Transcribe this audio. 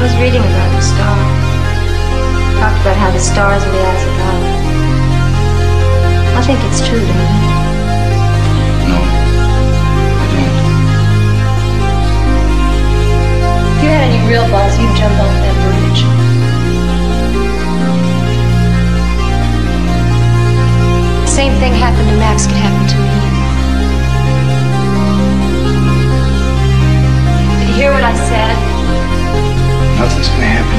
was reading about the stars. Talked about how the stars are the eyes of God. I think it's true, don't you? No, I don't. If you had any real balls, you'd jump off that bridge. The same thing happened to Max could happen to me. Did you hear what I said? Nothing's gonna happen